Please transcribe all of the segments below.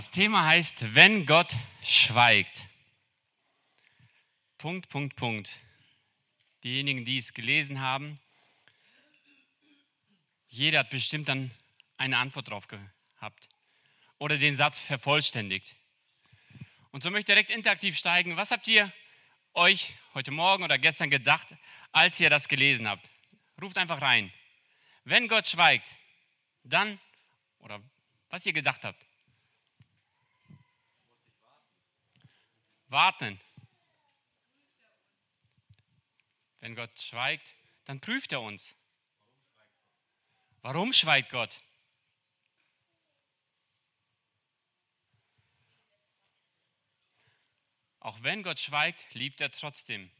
Das Thema heißt, wenn Gott schweigt. Punkt, Punkt, Punkt. Diejenigen, die es gelesen haben, jeder hat bestimmt dann eine Antwort drauf gehabt oder den Satz vervollständigt. Und so möchte ich direkt interaktiv steigen. Was habt ihr euch heute Morgen oder gestern gedacht, als ihr das gelesen habt? Ruft einfach rein. Wenn Gott schweigt, dann, oder was ihr gedacht habt. Warten. Wenn Gott schweigt, dann prüft er uns. Warum schweigt Gott? Auch wenn Gott schweigt, liebt er trotzdem.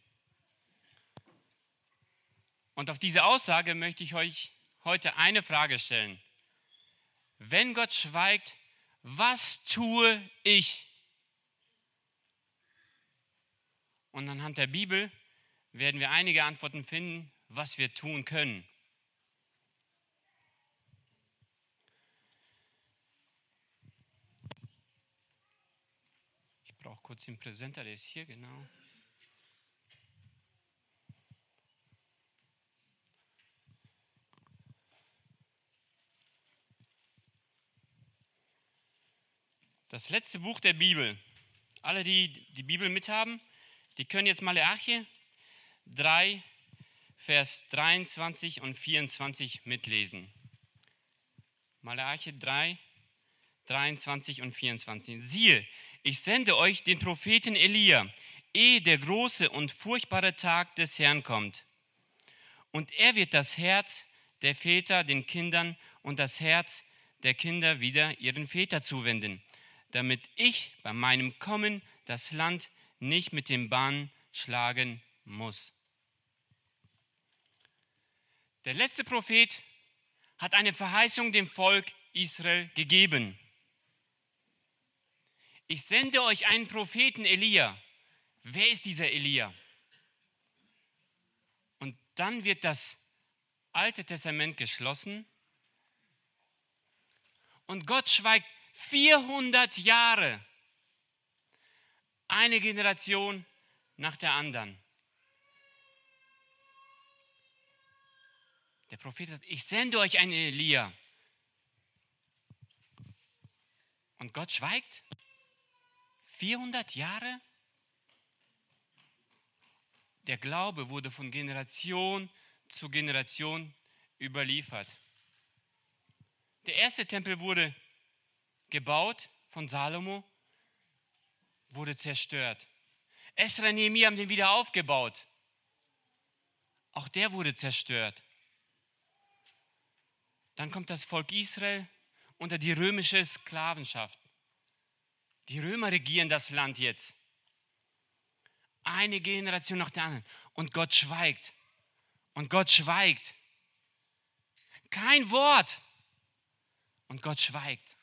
Und auf diese Aussage möchte ich euch heute eine Frage stellen. Wenn Gott schweigt, was tue ich? Und anhand der Bibel werden wir einige Antworten finden, was wir tun können. Ich brauche kurz den Präsenter, der ist hier, genau. Das letzte Buch der Bibel. Alle, die die Bibel mithaben, die können jetzt Malachi 3, Vers 23 und 24 mitlesen. Malachi 3, 23 und 24. Siehe, ich sende euch den Propheten Elia, ehe der große und furchtbare Tag des Herrn kommt. Und er wird das Herz der Väter den Kindern und das Herz der Kinder wieder ihren Vätern zuwenden, damit ich bei meinem Kommen das Land nicht mit dem Bann schlagen muss. Der letzte Prophet hat eine Verheißung dem Volk Israel gegeben. Ich sende euch einen Propheten Elia. Wer ist dieser Elia? Und dann wird das Alte Testament geschlossen und Gott schweigt 400 Jahre. Eine Generation nach der anderen. Der Prophet sagt, ich sende euch einen Elia. Und Gott schweigt? 400 Jahre? Der Glaube wurde von Generation zu Generation überliefert. Der erste Tempel wurde gebaut von Salomo, wurde zerstört. Esra und Nehemia haben den wieder aufgebaut. Auch der wurde zerstört. Dann kommt das Volk Israel unter die römische Sklavenschaft. Die Römer regieren das Land jetzt. Eine Generation nach der anderen. Und Gott schweigt. Und Gott schweigt. Kein Wort. Und Gott schweigt.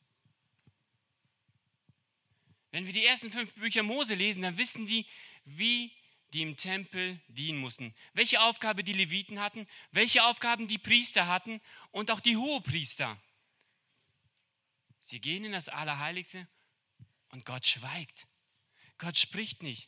Wenn wir die ersten 5 Bücher Mose lesen, dann wissen wir, wie die im Tempel dienen mussten. Welche Aufgabe die Leviten hatten, welche Aufgaben die Priester hatten und auch die Hohepriester. Sie gehen in das Allerheiligste und Gott schweigt. Gott spricht nicht.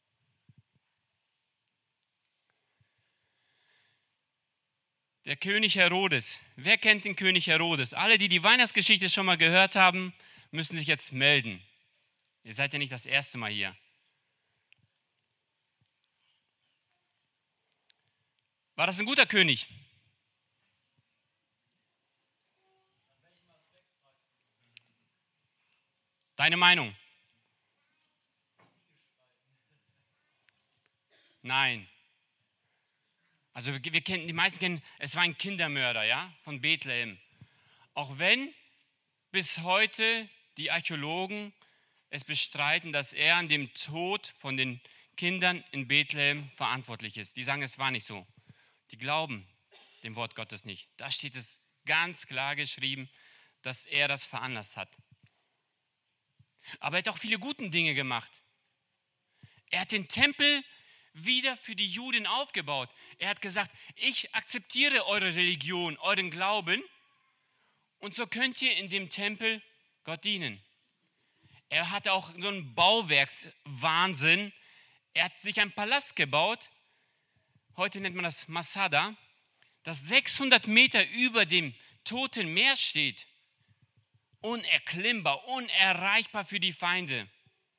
Der König Herodes. Wer kennt den König Herodes? Alle, die die Weihnachtsgeschichte schon mal gehört haben, müssen sich jetzt melden. Ihr seid ja nicht das erste Mal hier. War das ein guter König? Deine Meinung? Nein. Also wir kennen, die meisten kennen, es war ein Kindermörder, ja, von Bethlehem. Auch wenn bis heute die Archäologen es bestreiten, dass er an dem Tod von den Kindern in Bethlehem verantwortlich ist. Die sagen, es war nicht so. Die glauben dem Wort Gottes nicht. Da steht es ganz klar geschrieben, dass er das veranlasst hat. Aber er hat auch viele gute Dinge gemacht. Er hat den Tempel wieder für die Juden aufgebaut. Er hat gesagt, ich akzeptiere eure Religion, euren Glauben und so könnt ihr in dem Tempel Gott dienen. Er hatte auch so einen Bauwerkswahnsinn. Er hat sich einen Palast gebaut, heute nennt man das Masada, das 600 Meter über dem Toten Meer steht. Unerklimmbar, unerreichbar für die Feinde.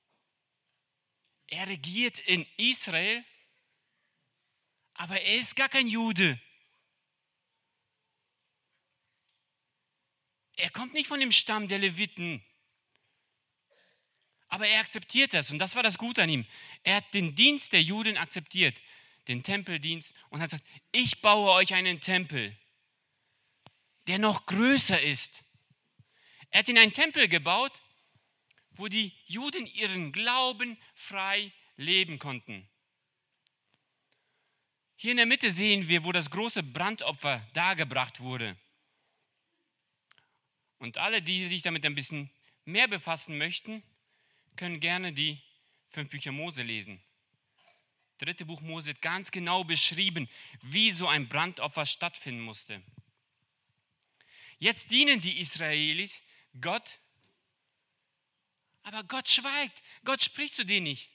Er regiert in Israel, aber er ist gar kein Jude. Er kommt nicht von dem Stamm der Leviten. Aber er akzeptiert das und das war das Gute an ihm. Er hat den Dienst der Juden akzeptiert, den Tempeldienst, und hat gesagt, ich baue euch einen Tempel, der noch größer ist. Er hat in einen Tempel gebaut, wo die Juden ihren Glauben frei leben konnten. Hier in der Mitte sehen wir, wo das große Brandopfer dargebracht wurde. Und alle, die sich damit ein bisschen mehr befassen möchten, können gerne die 5 Bücher Mose lesen. 3. Buch Mose wird ganz genau beschrieben, wie so ein Brandopfer stattfinden musste. Jetzt dienen die Israelis Gott, aber Gott schweigt. Gott spricht zu denen nicht.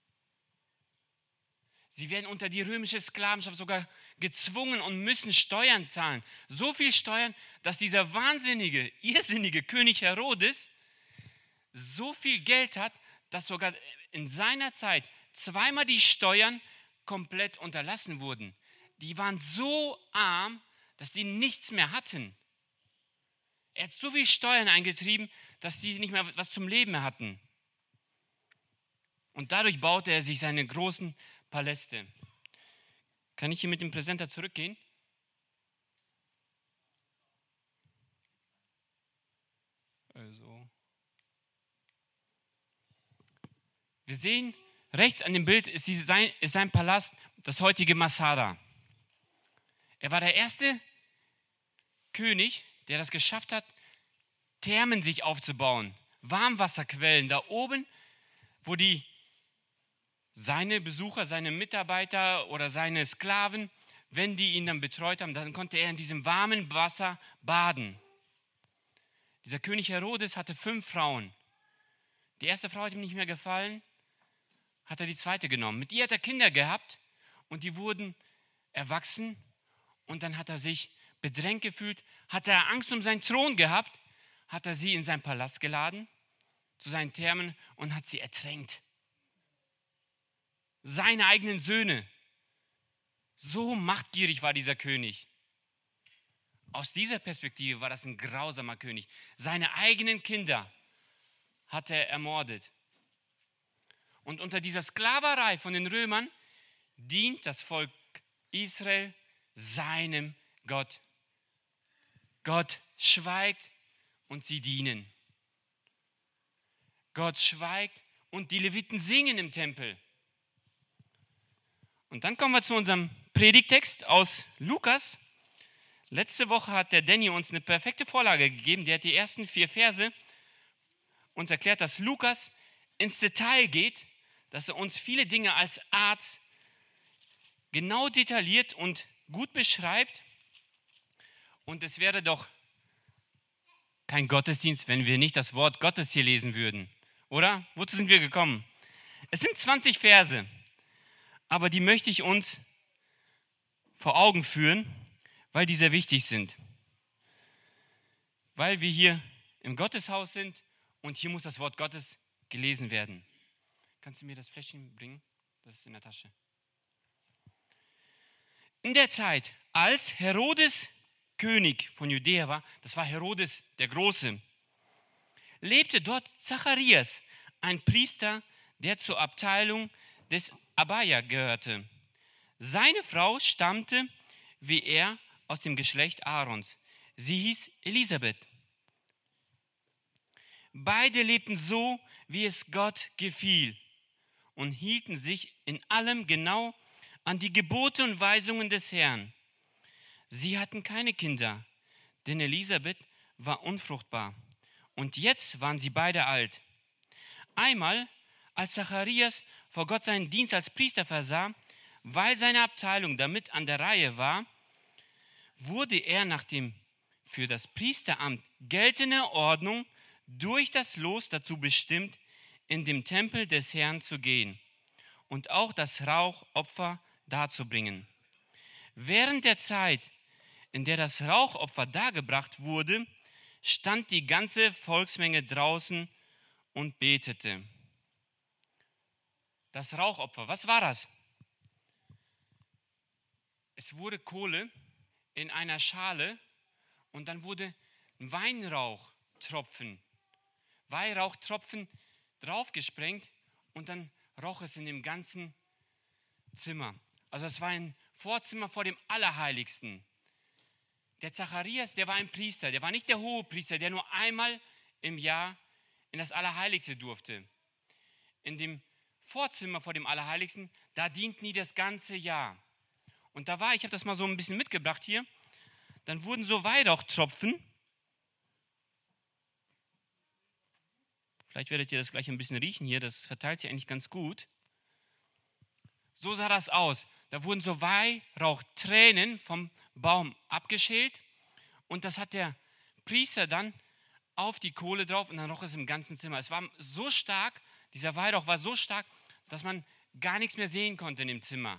Sie werden unter die römische Sklavenschaft sogar gezwungen und müssen Steuern zahlen. So viel Steuern, dass dieser wahnsinnige, irrsinnige König Herodes so viel Geld hat, dass sogar in seiner Zeit zweimal die Steuern komplett unterlassen wurden. Die waren so arm, dass sie nichts mehr hatten. Er hat so viel Steuern eingetrieben, dass sie nicht mehr was zum Leben mehr hatten. Und dadurch baute er sich seine großen Paläste. Kann ich hier mit dem Präsenter zurückgehen? Also. Wir sehen, rechts an dem Bild ist sein Palast, das heutige Masada. Er war der erste König, der das geschafft hat, Thermen sich aufzubauen, Warmwasserquellen da oben, wo seine Besucher, seine Mitarbeiter oder seine Sklaven, wenn die ihn dann betreut haben, dann konnte er in diesem warmen Wasser baden. Dieser König Herodes hatte 5 Frauen. Die erste Frau hat ihm nicht mehr gefallen, hat er die zweite genommen. Mit ihr hat er Kinder gehabt und die wurden erwachsen und dann hat er sich bedrängt gefühlt, hat er Angst um seinen Thron gehabt, hat er sie in seinen Palast geladen, zu seinen Thermen und hat sie ertränkt. Seine eigenen Söhne. So machtgierig war dieser König. Aus dieser Perspektive war das ein grausamer König. Seine eigenen Kinder hat er ermordet. Und unter dieser Sklaverei von den Römern dient das Volk Israel seinem Gott. Gott schweigt und sie dienen. Gott schweigt und die Leviten singen im Tempel. Und dann kommen wir zu unserem Predigtext aus Lukas. Letzte Woche hat der Danny uns eine perfekte Vorlage gegeben. Der hat die ersten 4 Verse uns erklärt, dass Lukas ins Detail geht, dass er uns viele Dinge als Arzt genau detailliert und gut beschreibt. Und es wäre doch kein Gottesdienst, wenn wir nicht das Wort Gottes hier lesen würden. Oder? Wozu sind wir gekommen? Es sind 20 Verse, aber die möchte ich uns vor Augen führen, weil die sehr wichtig sind. Weil wir hier im Gotteshaus sind und hier muss das Wort Gottes gelesen werden. Kannst du mir das Fläschchen bringen? Das ist in der Tasche. In der Zeit, als Herodes König von Judäa war, das war Herodes der Große, lebte dort Zacharias, ein Priester, der zur Abteilung des Abaja gehörte. Seine Frau stammte, wie er, aus dem Geschlecht Aarons. Sie hieß Elisabeth. Beide lebten so, wie es Gott gefiel und hielten sich in allem genau an die Gebote und Weisungen des Herrn. Sie hatten keine Kinder, denn Elisabeth war unfruchtbar. Und jetzt waren sie beide alt. Einmal, als Zacharias vor Gott seinen Dienst als Priester versah, weil seine Abteilung damit an der Reihe war, wurde er nach dem für das Priesteramt geltende Ordnung durch das Los dazu bestimmt, in den Tempel des Herrn zu gehen und auch das Rauchopfer darzubringen. Während der Zeit, in der das Rauchopfer dargebracht wurde, stand die ganze Volksmenge draußen und betete. Das Rauchopfer, was war das? Es wurde Kohle in einer Schale und dann wurde Weihrauchtropfen draufgesprengt und dann roch es in dem ganzen Zimmer. Also es war ein Vorzimmer vor dem Allerheiligsten. Der Zacharias, der war ein Priester, der war nicht der Hohepriester, der nur einmal im Jahr in das Allerheiligste durfte. In dem Vorzimmer vor dem Allerheiligsten, da dienten die das ganze Jahr. Und da war, ich habe das mal so ein bisschen mitgebracht hier, dann wurden so Weihrauchtropfen, vielleicht werdet ihr das gleich ein bisschen riechen hier, das verteilt sich eigentlich ganz gut. So sah das aus. Da wurden so Weihrauchtränen vom Baum abgeschält und das hat der Priester dann auf die Kohle drauf und dann roch es im ganzen Zimmer. Es war so stark, dieser Weihrauch war so stark, dass man gar nichts mehr sehen konnte in dem Zimmer.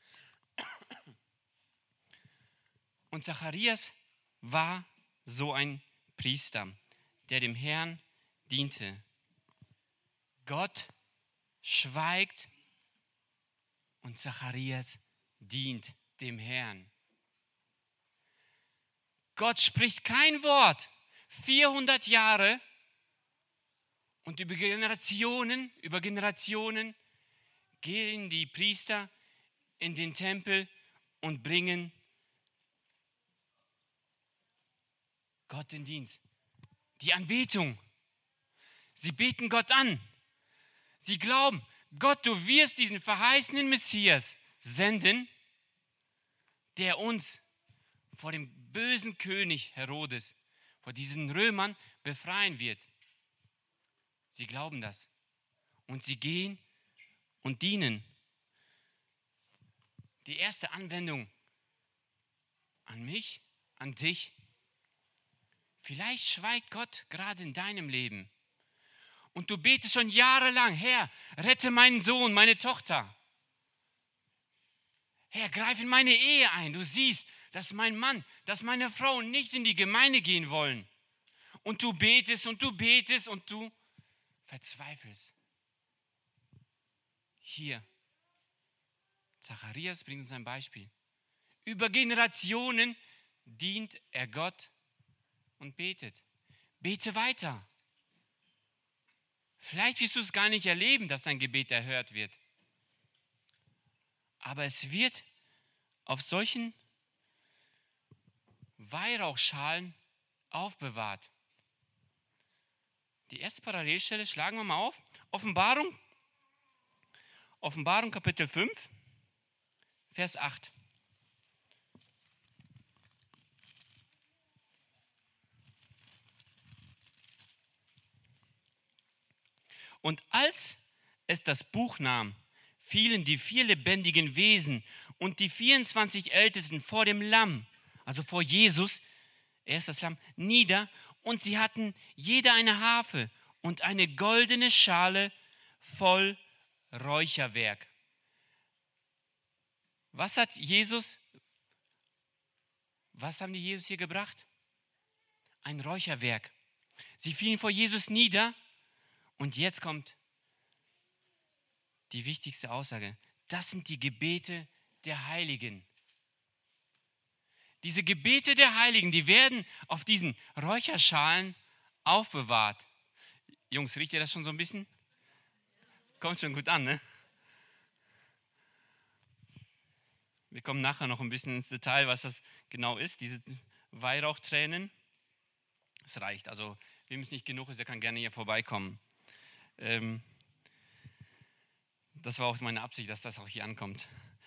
Und Zacharias war so ein Priester, der dem Herrn diente. Gott schweigt und Zacharias dient dem Herrn. Gott spricht kein Wort. 400 Jahre und über Generationen gehen die Priester in den Tempel und bringen Gott den Dienst. Die Anbetung. Sie beten Gott an. Sie glauben, Gott, du wirst diesen verheißenen Messias senden, der uns vor dem bösen König Herodes, vor diesen Römern befreien wird. Sie glauben das. Und sie gehen und dienen. Die erste Anwendung an mich, an dich. Vielleicht schweigt Gott gerade in deinem Leben. Und du betest schon jahrelang, Herr, rette meinen Sohn, meine Tochter. Herr, greif in meine Ehe ein. Du siehst, dass mein Mann, dass meine Frau nicht in die Gemeinde gehen wollen. Und du betest und du betest und du verzweifelst. Hier, Zacharias bringt uns ein Beispiel. Über Generationen dient er Gott und betet. Bete weiter. Vielleicht wirst du es gar nicht erleben, dass dein Gebet erhört wird. Aber es wird auf solchen Weihrauchschalen aufbewahrt. Die erste Parallelstelle schlagen wir mal auf. Offenbarung Kapitel 5, Vers 8. Und als es das Buch nahm, fielen die 4 lebendigen Wesen und die 24 Ältesten vor dem Lamm, also vor Jesus, er ist das Lamm, nieder, und sie hatten jeder eine Harfe und eine goldene Schale voll Räucherwerk. Was haben die Jesus hier gebracht? Ein Räucherwerk. Sie fielen vor Jesus nieder und jetzt kommt die wichtigste Aussage. Das sind die Gebete der Heiligen. Diese Gebete der Heiligen, die werden auf diesen Räucherschalen aufbewahrt. Jungs, riecht ihr das schon so ein bisschen? Kommt schon gut an, ne? Wir kommen nachher noch ein bisschen ins Detail, was das genau ist, diese Weihrauchtränen. Es reicht, also wem es nicht genug ist, der kann gerne hier vorbeikommen. Das war auch meine Absicht, dass das auch hier ankommt.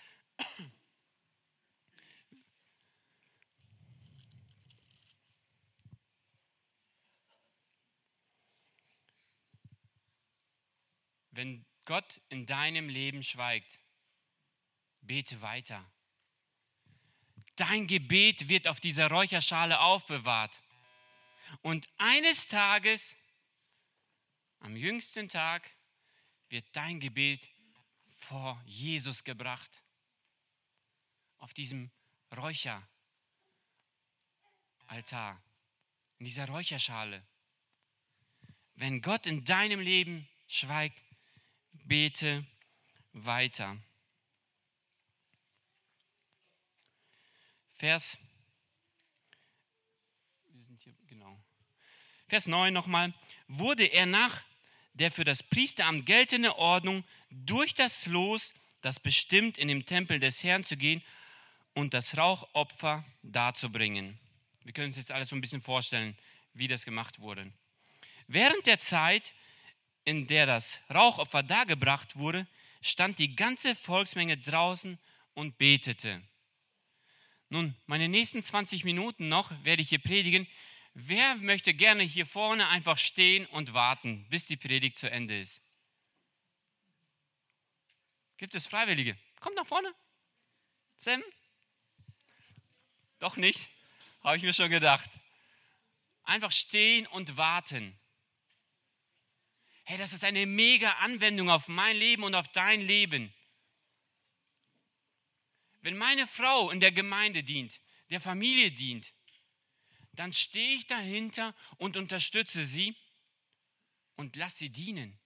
Wenn Gott in deinem Leben schweigt, bete weiter. Dein Gebet wird auf dieser Räucherschale aufbewahrt. Und eines Tages am jüngsten Tag wird dein Gebet vor Jesus gebracht. Auf diesem Räucheraltar, in dieser Räucherschale. Wenn Gott in deinem Leben schweigt, bete weiter. Vers 9 nochmal. Wurde er nach der für das Priesteramt geltenden Ordnung durch das Los, das bestimmt in dem Tempel des Herrn zu gehen und das Rauchopfer darzubringen. Wir können uns jetzt alles so ein bisschen vorstellen, wie das gemacht wurde. Während der Zeit, in der das Rauchopfer dargebracht wurde, stand die ganze Volksmenge draußen und betete. Nun, meine nächsten 20 Minuten noch werde ich hier predigen. Wer möchte gerne hier vorne einfach stehen und warten, bis die Predigt zu Ende ist? Gibt es Freiwillige? Kommt nach vorne. Sam? Doch nicht? Habe ich mir schon gedacht. Einfach stehen und warten. Hey, das ist eine mega Anwendung auf mein Leben und auf dein Leben. Wenn meine Frau in der Gemeinde dient, der Familie dient, dann stehe ich dahinter und unterstütze sie und lasse sie dienen.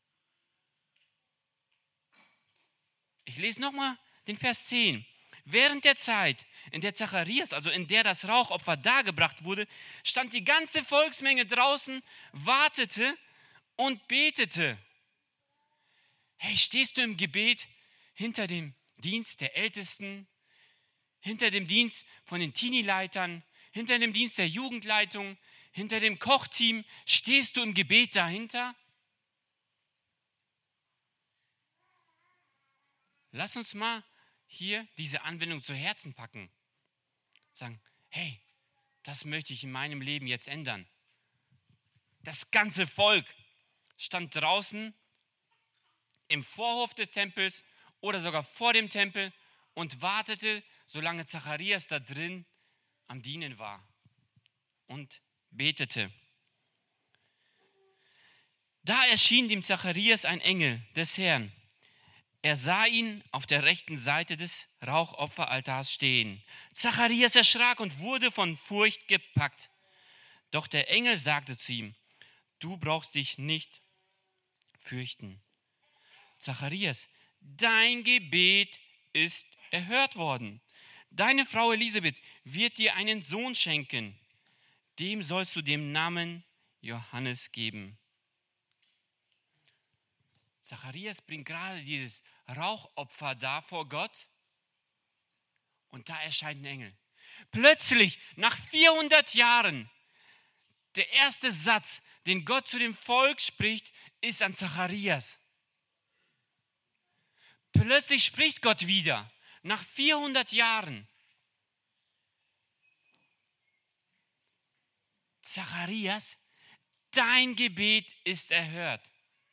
Ich lese nochmal den Vers 10. Während der Zeit, in der Zacharias, also in der das Rauchopfer dargebracht wurde, stand die ganze Volksmenge draußen, wartete und betete. Hey, stehst du im Gebet hinter dem Dienst der Ältesten, hinter dem Dienst von den Teenie-Leitern, hinter dem Dienst der Jugendleitung, hinter dem Kochteam? Stehst du im Gebet dahinter? Lass uns mal hier diese Anwendung zu Herzen packen. Sagen, hey, das möchte ich in meinem Leben jetzt ändern. Das ganze Volk stand draußen im Vorhof des Tempels oder sogar vor dem Tempel und wartete, solange Zacharias da drin am Dienen war und betete. Da erschien dem Zacharias ein Engel des Herrn. Er sah ihn auf der rechten Seite des Rauchopferaltars stehen. Zacharias erschrak und wurde von Furcht gepackt. Doch der Engel sagte zu ihm, du brauchst dich nicht fürchten. Zacharias, dein Gebet ist erhört worden. Deine Frau Elisabeth wird dir einen Sohn schenken. Dem sollst du den Namen Johannes geben. Zacharias bringt gerade dieses Rauchopfer da vor Gott und da erscheint ein Engel. Plötzlich, nach 400 Jahren, der erste Satz, den Gott zu dem Volk spricht, ist an Zacharias. Plötzlich spricht Gott wieder, nach 400 Jahren. Zacharias, dein Gebet ist erhört.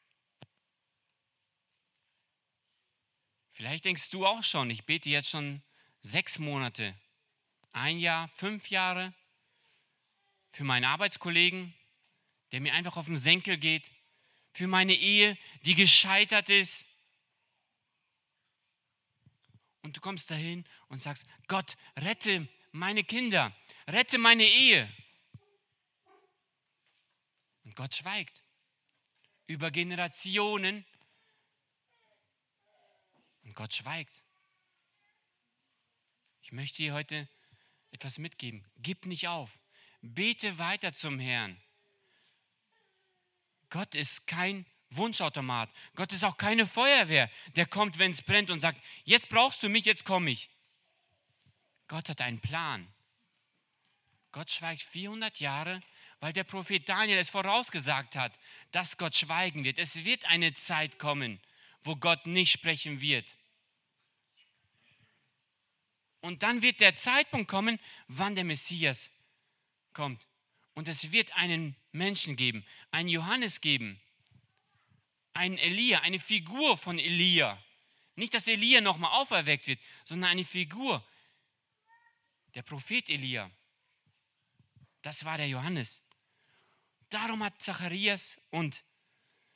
Vielleicht denkst du auch schon, ich bete jetzt schon 6 Monate, 1 Jahr, 5 Jahre für meinen Arbeitskollegen, der mir einfach auf den Senkel geht, für meine Ehe, die gescheitert ist. Und du kommst dahin und sagst, Gott, rette meine Kinder, rette meine Ehe. Und Gott schweigt über Generationen. Und Gott schweigt. Ich möchte dir heute etwas mitgeben. Gib nicht auf. Bete weiter zum Herrn. Gott ist kein Wunschautomat. Gott ist auch keine Feuerwehr, der kommt, wenn es brennt und sagt, jetzt brauchst du mich, jetzt komme ich. Gott hat einen Plan. Gott schweigt 400 Jahre, weil der Prophet Daniel es vorausgesagt hat, dass Gott schweigen wird. Es wird eine Zeit kommen, wo Gott nicht sprechen wird. Und dann wird der Zeitpunkt kommen, wann der Messias kommt. Und es wird einen Menschen geben, einen Johannes geben, einen Elia, eine Figur von Elia. Nicht, dass Elia nochmal auferweckt wird, sondern eine Figur. Der Prophet Elia. Das war der Johannes. Darum hat Zacharias und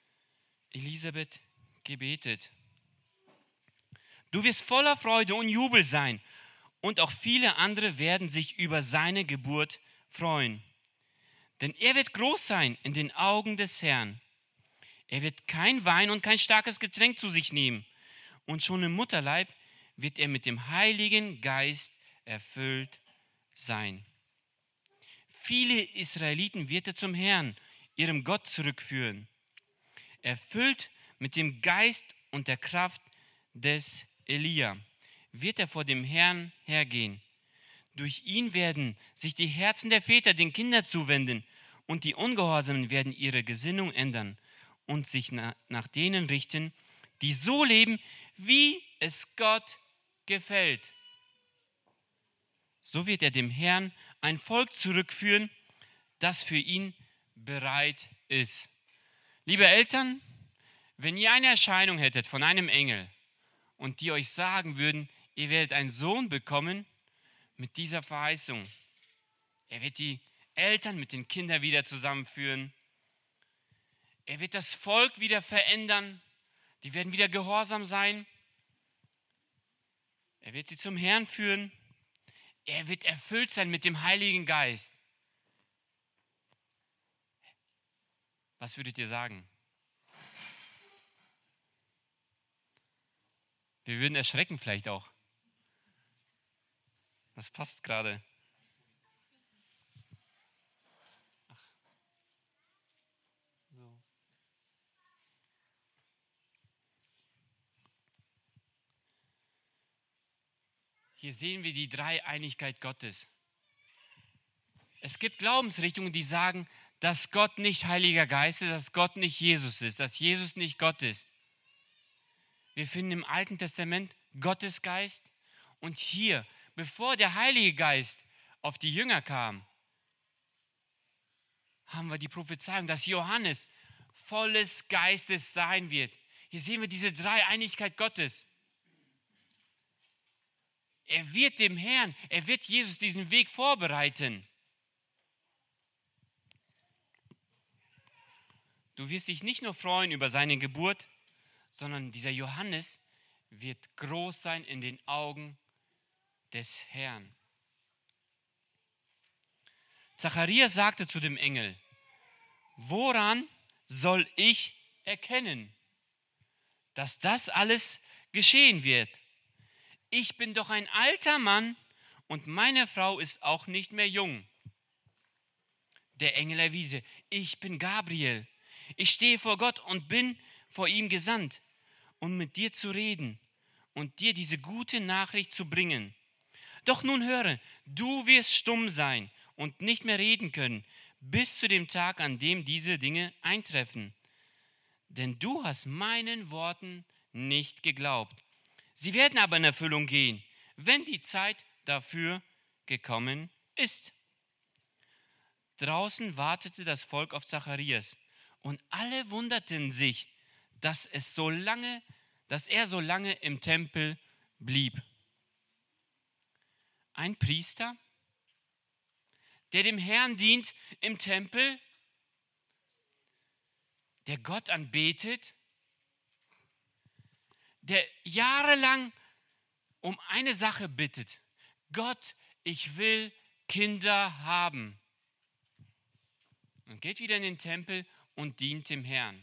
Elisabeth gebetet. Du wirst voller Freude und Jubel sein und auch viele andere werden sich über seine Geburt freuen. Denn er wird groß sein in den Augen des Herrn. Er wird kein Wein und kein starkes Getränk zu sich nehmen. Und schon im Mutterleib wird er mit dem Heiligen Geist erfüllt sein. Viele Israeliten wird er zum Herrn, ihrem Gott, zurückführen. Erfüllt mit dem Geist und der Kraft des Elia wird er vor dem Herrn hergehen. Durch ihn werden sich die Herzen der Väter den Kindern zuwenden und die Ungehorsamen werden ihre Gesinnung ändern und sich nach denen richten, die so leben, wie es Gott gefällt. So wird er dem Herrn ein Volk zurückführen, das für ihn bereit ist. Liebe Eltern, wenn ihr eine Erscheinung hättet von einem Engel und die euch sagen würden, ihr werdet einen Sohn bekommen mit dieser Verheißung. Er wird die Eltern mit den Kindern wieder zusammenführen. Er wird das Volk wieder verändern. Die werden wieder gehorsam sein. Er wird sie zum Herrn führen. Er wird erfüllt sein mit dem Heiligen Geist. Was würdet ihr sagen? Wir würden erschrecken vielleicht auch. Das passt gerade. So. Hier sehen wir die Dreieinigkeit Gottes. Es gibt Glaubensrichtungen, die sagen, dass Gott nicht Heiliger Geist ist, dass Gott nicht Jesus ist, dass Jesus nicht Gott ist. Wir finden im Alten Testament Gottes Geist und hier, bevor der Heilige Geist auf die Jünger kam, haben wir die Prophezeiung, dass Johannes volles Geistes sein wird. Hier sehen wir diese Dreieinigkeit Gottes. Er wird dem Herrn, er wird Jesus diesen Weg vorbereiten. Du wirst dich nicht nur freuen über seine Geburt, sondern dieser Johannes wird groß sein in den Augen des Herrn. Zacharias sagte zu dem Engel, woran soll ich erkennen, dass das alles geschehen wird? Ich bin doch ein alter Mann und meine Frau ist auch nicht mehr jung. Der Engel erwiderte, ich bin Gabriel. Ich stehe vor Gott und bin vor ihm gesandt, um mit dir zu reden und dir diese gute Nachricht zu bringen. Doch nun höre, du wirst stumm sein und nicht mehr reden können, bis zu dem Tag, an dem diese Dinge eintreffen. Denn du hast meinen Worten nicht geglaubt. Sie werden aber in Erfüllung gehen, wenn die Zeit dafür gekommen ist. Draußen wartete das Volk auf Zacharias und alle wunderten sich, dass er so lange im Tempel blieb. Ein Priester, der dem Herrn dient im Tempel, der Gott anbetet, der jahrelang um eine Sache bittet. Gott, ich will Kinder haben. Und geht wieder in den Tempel und dient dem Herrn.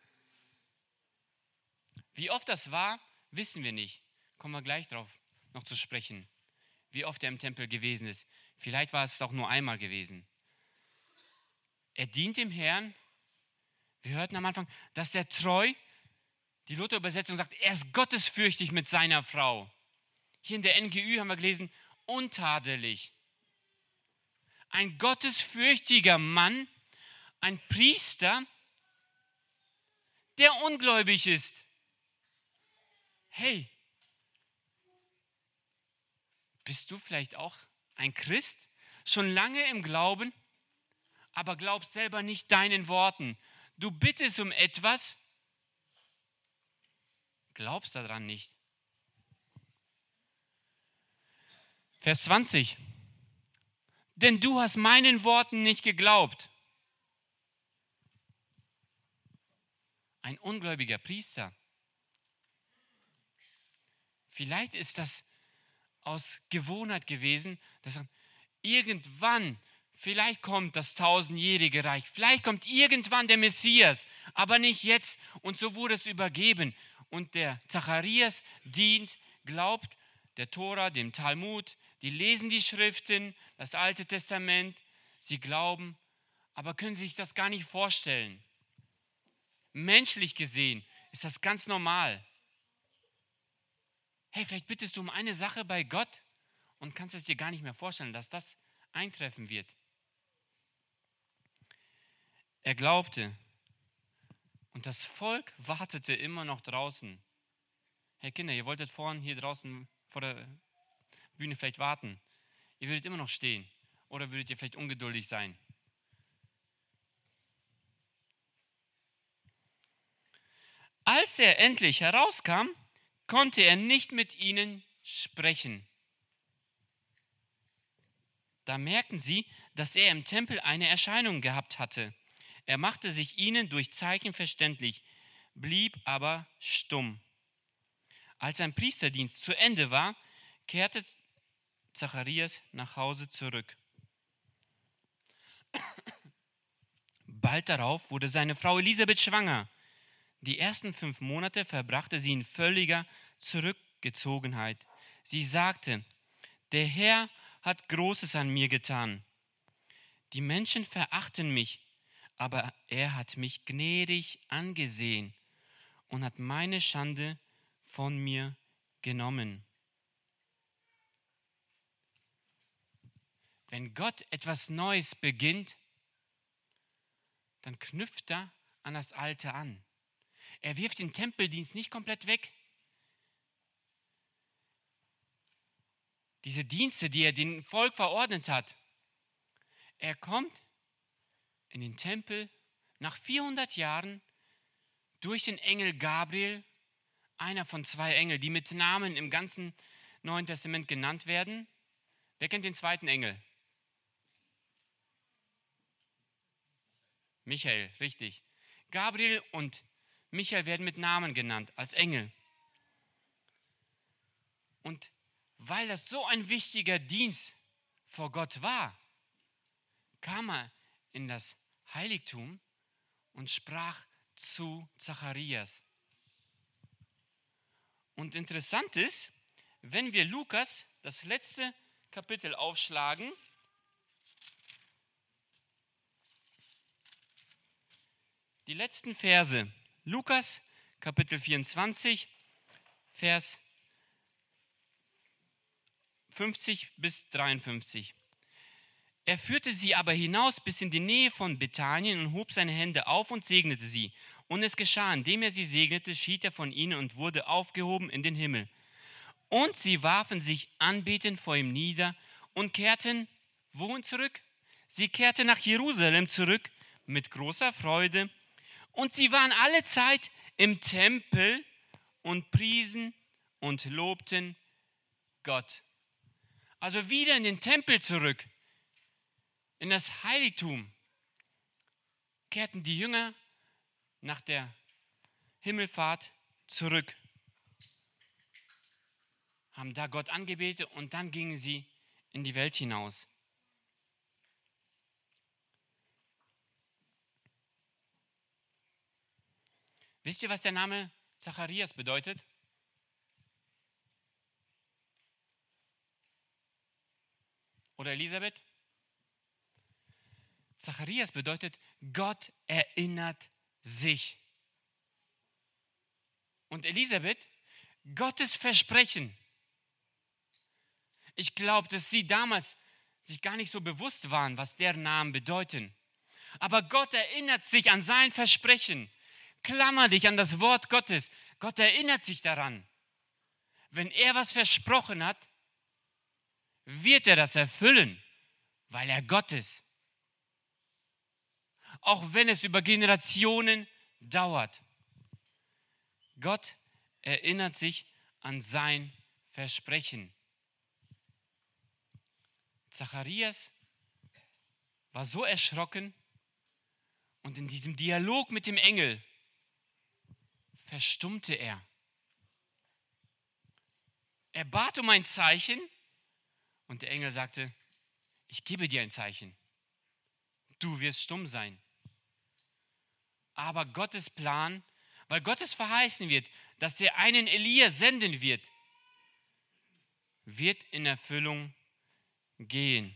Wie oft das war, wissen wir nicht. Kommen wir gleich drauf noch zu sprechen, wie oft er im Tempel gewesen ist. Vielleicht war es auch nur einmal gewesen. Er dient dem Herrn. Wir hörten am Anfang, dass er treu, die Luther-Übersetzung sagt, er ist gottesfürchtig mit seiner Frau. Hier in der NGÜ haben wir gelesen, untadelig. Ein gottesfürchtiger Mann, ein Priester, der ungläubig ist. Hey, bist du vielleicht auch ein Christ? Schon lange im Glauben, aber glaubst selber nicht deinen Worten. Du bittest um etwas, glaubst daran nicht. Vers 20. Denn du hast meinen Worten nicht geglaubt. ein ungläubiger Priester. Vielleicht ist das aus Gewohnheit gewesen, dass irgendwann, vielleicht kommt das tausendjährige Reich, vielleicht kommt irgendwann der Messias, aber nicht jetzt. Und so wurde es übergeben. Und der Zacharias dient, glaubt der Tora, dem Talmud, die lesen die Schriften, das Alte Testament, sie glauben, aber können sich das gar nicht vorstellen. Menschlich gesehen ist das ganz normal. Hey, vielleicht bittest du um eine Sache bei Gott und kannst es dir gar nicht mehr vorstellen, dass das eintreffen wird. Er glaubte und das Volk wartete immer noch draußen. Hey Kinder, ihr wolltet vorhin hier draußen vor der Bühne vielleicht warten. Ihr würdet immer noch stehen oder würdet ihr vielleicht ungeduldig sein? Als er endlich herauskam, konnte er nicht mit ihnen sprechen. Da merkten sie, dass er im Tempel eine Erscheinung gehabt hatte. Er machte sich ihnen durch Zeichen verständlich, blieb aber stumm. Als sein Priesterdienst zu Ende war, kehrte Zacharias nach Hause zurück. Bald darauf wurde seine Frau Elisabeth schwanger. Die ersten 5 Monate verbrachte sie in völliger Zurückgezogenheit. Sie sagte, der Herr hat Großes an mir getan. Die Menschen verachten mich, aber er hat mich gnädig angesehen und hat meine Schande von mir genommen. Wenn Gott etwas Neues beginnt, dann knüpft er an das Alte an. Er wirft den Tempeldienst nicht komplett weg. Diese Dienste, die er dem Volk verordnet hat. Er kommt in den Tempel nach 400 Jahren durch den Engel Gabriel, einer von 2 Engeln, die mit Namen im ganzen Neuen Testament genannt werden. Wer kennt den zweiten Engel? Michael, richtig. Gabriel und Michael werden mit Namen genannt, als Engel. Und weil das so ein wichtiger Dienst vor Gott war, kam er in das Heiligtum und sprach zu Zacharias. Und interessant ist, wenn wir Lukas, das letzte Kapitel, aufschlagen, die letzten Verse, Lukas Kapitel 24, Vers 50 bis 53. Er führte sie aber hinaus bis in die Nähe von Bethanien und hob seine Hände auf und segnete sie. Und es geschah, indem er sie segnete, schied er von ihnen und wurde aufgehoben in den Himmel. Und sie warfen sich anbetend vor ihm nieder und kehrten wohin zurück? Sie kehrten nach Jerusalem zurück mit großer Freude. Und sie waren alle Zeit im Tempel und priesen und lobten Gott. Also wieder in den Tempel zurück, in das Heiligtum, kehrten die Jünger nach der Himmelfahrt zurück, haben da Gott angebetet und dann gingen sie in die Welt hinaus. Wisst ihr, was der Name Zacharias bedeutet? Oder Elisabeth? Zacharias bedeutet, Gott erinnert sich. Und Elisabeth, Gottes Versprechen. Ich glaube, dass sie damals sich gar nicht so bewusst waren, was deren Namen bedeuten. Aber Gott erinnert sich an sein Versprechen. Klammer dich an das Wort Gottes. Gott erinnert sich daran. Wenn er was versprochen hat, wird er das erfüllen, weil er Gott ist. Auch wenn es über Generationen dauert. Gott erinnert sich an sein Versprechen. Zacharias war so erschrocken und in diesem Dialog mit dem Engel verstummte er. Er bat um ein Zeichen und der Engel sagte, ich gebe dir ein Zeichen. Du wirst stumm sein. Aber Gottes Plan, weil Gott es verheißen wird, dass er einen Elia senden wird in Erfüllung gehen.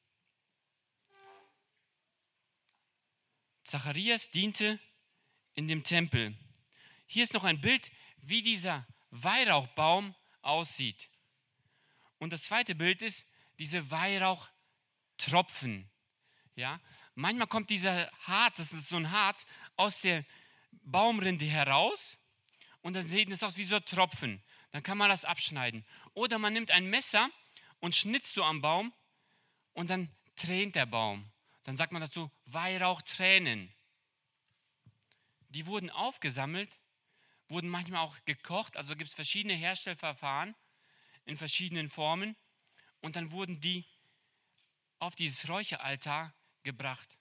Zacharias diente in dem Tempel. Hier ist noch ein Bild, wie dieser Weihrauchbaum aussieht. Und das zweite Bild ist diese Weihrauchtropfen. Ja? Manchmal kommt dieser Harz, das ist so ein Harz, aus der Baumrinde heraus und dann sieht es aus wie so Tropfen. Dann kann man das abschneiden. Oder man nimmt ein Messer und schnitzt so am Baum und dann tränt der Baum. Dann sagt man dazu Weihrauchtränen. Die wurden aufgesammelt, wurden manchmal auch gekocht, also gibt es verschiedene Herstellverfahren in verschiedenen Formen und dann wurden die auf dieses Räucheraltar gebracht.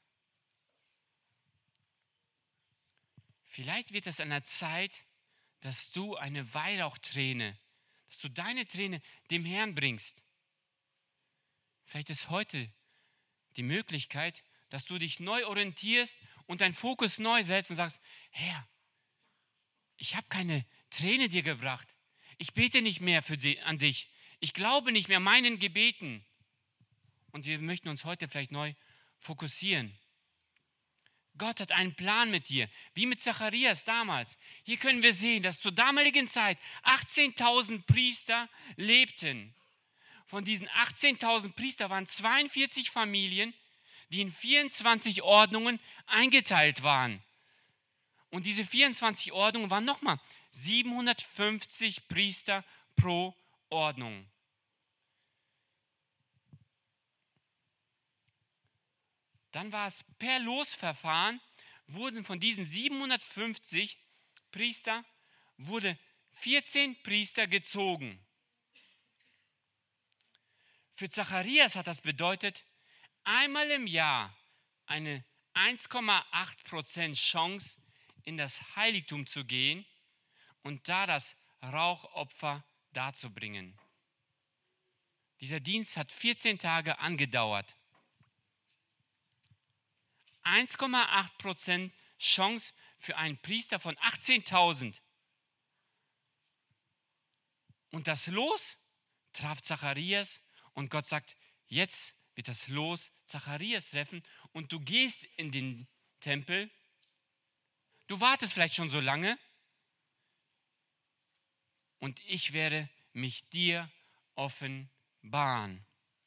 Vielleicht wird es an der Zeit, dass du eine Weihrauchträne, dass du deine Träne dem Herrn bringst. Vielleicht ist heute die Möglichkeit, dass du dich neu orientierst und deinen Fokus neu setzt und sagst, Herr, ich habe keine Träne dir gebracht. Ich bete nicht mehr an dich. Ich glaube nicht mehr meinen Gebeten. Und wir möchten uns heute vielleicht neu fokussieren. Gott hat einen Plan mit dir, wie mit Zacharias damals. Hier können wir sehen, dass zur damaligen Zeit 18.000 Priester lebten. Von diesen 18.000 Priester waren 42 Familien, die in 24 Ordnungen eingeteilt waren. Und diese 24 Ordnungen waren nochmal 750 Priester pro Ordnung. Dann war es per Losverfahren, wurden von diesen 750 Priester, wurde 14 Priester gezogen. Für Zacharias hat das bedeutet, einmal im Jahr eine 1,8% Chance, in das Heiligtum zu gehen und da das Rauchopfer darzubringen. Dieser Dienst hat 14 Tage angedauert. 1,8% Chance für einen Priester von 18.000. Und das Los traf Zacharias und Gott sagt, jetzt wird das Los Zacharias treffen und du gehst in den Tempel. Du wartest vielleicht schon so lange und ich werde mich dir offenbaren.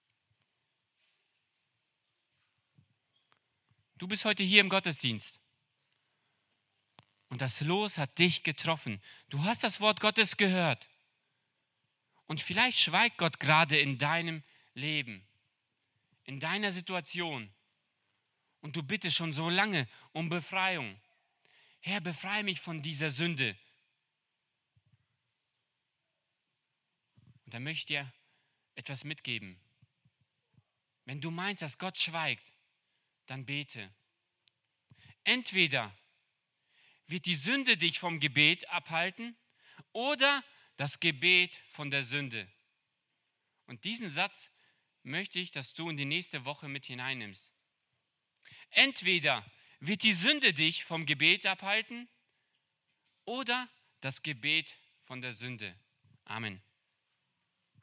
Du bist heute hier im Gottesdienst und das Los hat dich getroffen. Du hast das Wort Gottes gehört und vielleicht schweigt Gott gerade in deinem Leben, in deiner Situation und du bittest schon so lange um Befreiung. Herr, befreie mich von dieser Sünde. Und da möchte ich dir etwas mitgeben. Wenn du meinst, dass Gott schweigt, dann bete. Entweder wird die Sünde dich vom Gebet abhalten oder das Gebet von der Sünde. Und diesen Satz möchte ich, dass du in die nächste Woche mit hineinnimmst. Entweder wird die Sünde dich vom Gebet abhalten oder das Gebet von der Sünde. Amen.